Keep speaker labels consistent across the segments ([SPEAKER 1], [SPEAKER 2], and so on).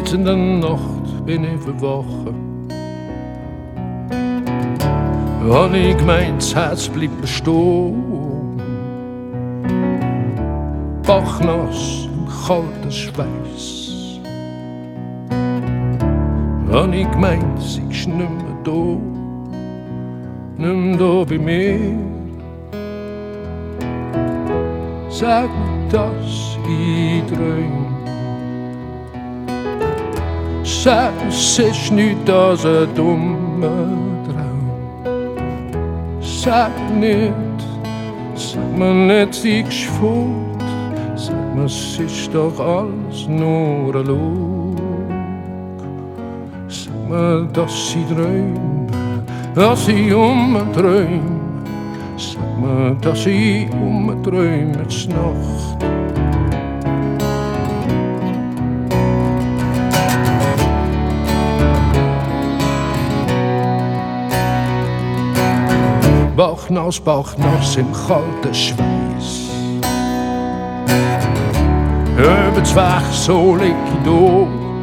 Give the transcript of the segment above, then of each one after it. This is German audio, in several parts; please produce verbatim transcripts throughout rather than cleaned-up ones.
[SPEAKER 1] mitten in der Nacht bin ich verwachen. Hab ich gemeint, das Herz bleibt bestehen. Bachnass im kalten Schweiß. Hab ich gemeint, sie ist nicht mehr da, nicht mehr da bei mir. Sag mir, dass ich träum. Sag, es ist nicht als ein dummer Traum. Sag nicht, sag mir nicht, sie ist fort. Sag mir, es ist doch alles nur ein Lug. Sag mir, dass sie träum, dass ich umträum. Sag mir, dass ich umträum jetzt Nacht. Bauchnass, Bauchnass im kalten Schweiß. Übers Weg, so lieg ich da.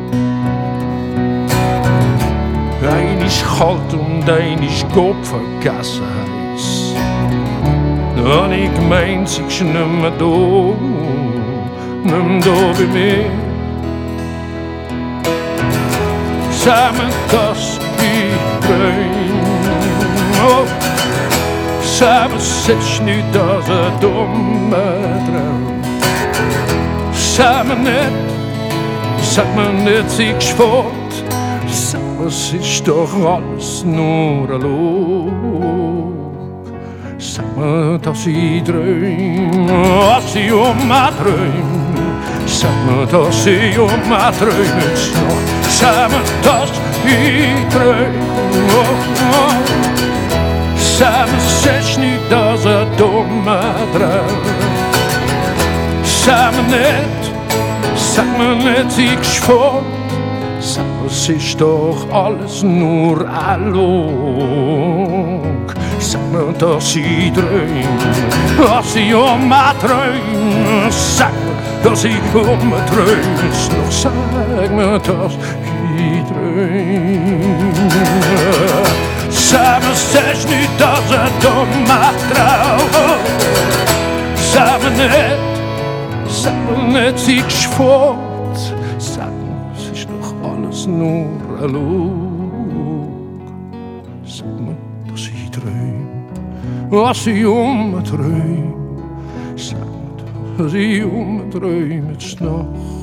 [SPEAKER 1] Ein ist kalt und ein ist Gott vergessen heiß. Hab ich gemeint, sie ist nicht mehr da, nicht mehr da bei mir. Sag mir, dass ich träum. Oh. Sag mir, es ist nicht als ein dummer Traum. Sag mir nicht, sag mir nicht, sie ist fort. Sag mir, es ist doch alles nur ein Lug. Sag mir, dass ich träum, dass ich um mich träum. Sag mir, dass ich um mich träum jetzt noch. Sag mir, dass ich träum. Oh, oh. Sag mir, es ist nicht als ein dummer Traum. Sag mir nicht, sag mir nicht, sie ist fort. Sag mir, es ist doch alles nur ein Lug. Sag mir, dass ich träum, dass ich um mich träum. Sag mir, dass ich um mich träum jetzt noch. Sag mir, dass ich träum. Sag mir, es ist nicht als ein dummer Traum. Sag mir nicht, sag mir nicht, sie ist fort. Sag mir, es ist doch alles nur ein Lug. Sag mir, dass ich träum, dass ich umträum. Sag mir, dass ich umträum jetzt noch.